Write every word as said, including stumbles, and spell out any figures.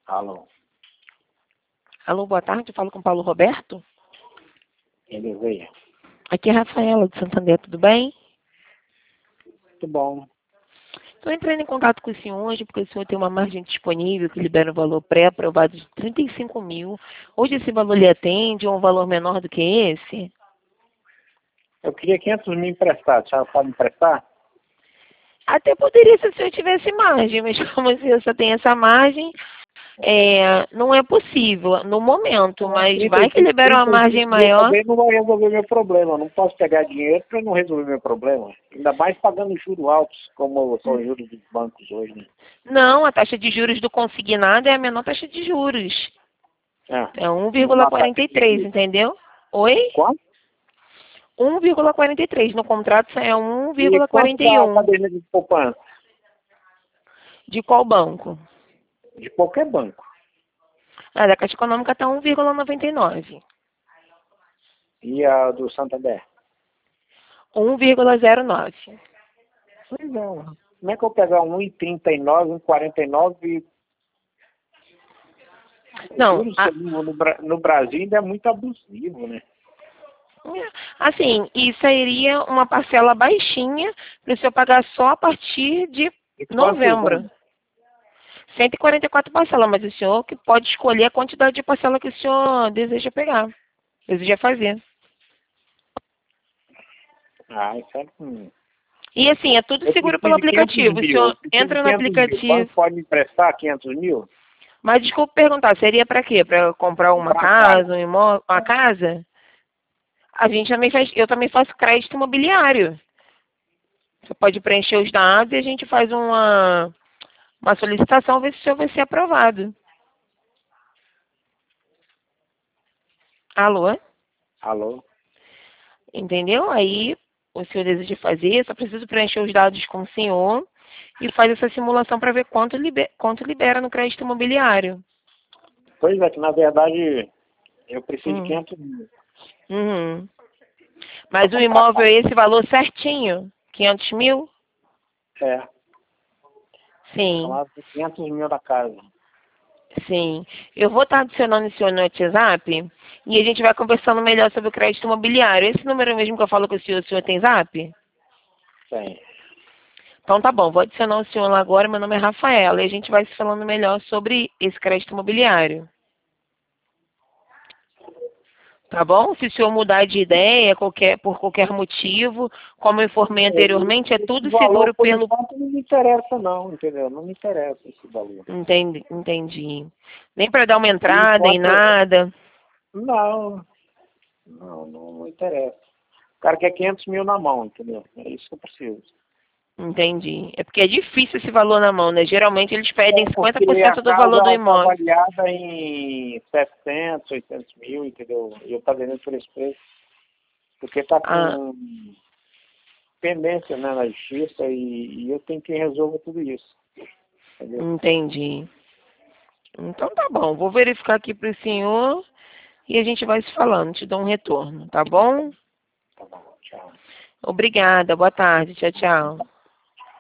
Alô. Alô, boa tarde, eu falo com o Paulo Roberto. Ele veio. Aqui é a Rafaela de Santander, tudo bem? Muito bom. Estou entrando em contato com o senhor hoje porque o senhor tem uma margem disponível que libera um valor pré-aprovado de trinta e cinco mil. Hoje esse valor lhe atende ou um valor menor do que esse? Eu queria quinhentos mil emprestados. A senhora pode me emprestar? Até poderia se o senhor tivesse margem, mas como o senhor só tem essa margem, é, não é possível no momento, mas vai que libera uma margem maior. Também não vai resolver meu problema. Eu não posso pegar dinheiro para não resolver meu problema. Ainda mais pagando juros altos, como são os juros dos bancos hoje, né? Não, a taxa de juros do consignado é a menor taxa de juros. Ah, É um vírgula quarenta e três, entendeu? Oi? quanto? um vírgula quarenta e três. No contrato é um E vírgula quanto quarenta e dá a um. caderneta de poupança? De qual banco? De qualquer banco. A da Caixa Econômica está um vírgula noventa e nove. E a do Santander? um vírgula zero nove. Pois não. Como é que eu vou pegar um e trinta e nove, um e quarenta e nove? Não, Juros a, no, Bra- no Brasil ainda é muito abusivo, né? assim, isso seria uma parcela baixinha para o senhor pagar só a partir de E quantos novembro. anos? cento e quarenta e quatro parcelas, mas o senhor que pode escolher a quantidade de parcela que o senhor deseja pegar, deseja fazer. Ah, isso é... Hum. E assim, é tudo Eu seguro pelo preciso de quinhentos aplicativo. O mil. Eu senhor preciso de entra no quinhentos mil. O banco aplicativo. pode me emprestar quinhentos mil? Mas desculpa perguntar, seria para quê? Para comprar uma Comprar uma casa. casa, um imóvel, uma casa? A gente também faz, eu também faço crédito imobiliário. Você pode preencher os dados e a gente faz uma, uma solicitação, ver se o senhor vai ser aprovado. Alô? Alô? Entendeu? Aí o senhor deseja fazer, só preciso preencher os dados com o senhor e faz essa simulação para ver quanto libera, quanto libera no crédito imobiliário. Pois é, que na verdade eu preciso de Hum. quinhentos mil. Uhum. Mas o imóvel é esse valor certinho? quinhentos mil? É, Sim, falava de quinhentos mil da casa. sim. Eu vou estar adicionando o senhor no WhatsApp e a gente vai conversando melhor sobre o crédito imobiliário. Esse número mesmo que eu falo com o senhor, o senhor tem Zap? Tem. Então tá bom, vou adicionar o senhor lá agora, meu nome é Rafaela e a gente vai se falando melhor sobre esse crédito imobiliário. Tá bom? Se o senhor mudar de ideia qualquer, por qualquer motivo, como eu informei anteriormente, é Esse tudo valor, seguro por pelo... enquanto, não me interessa não, entendeu? Não me interessa esse valor. Entendi, entendi. Nem para dar uma Por entrada em enquanto, nada. não, não, não, não interessa. O cara quer quinhentos mil na mão, entendeu? É isso que eu preciso. Entendi. É porque é difícil esse valor na mão, né? Geralmente eles pedem É cinquenta porque por a cento do valor do casa está imóvel. avaliada em setecentos, oitocentos mil, entendeu? E eu estou vendendo por esse preço. Porque está Ah, com pendência, né, na justiça e, e eu tenho que resolver tudo isso. Entendeu? entendi. Então tá bom, vou verificar aqui para o senhor e a gente vai se falando, te dou um retorno, tá bom? Tá bom, tchau. Obrigada, boa tarde, tchau, tchau.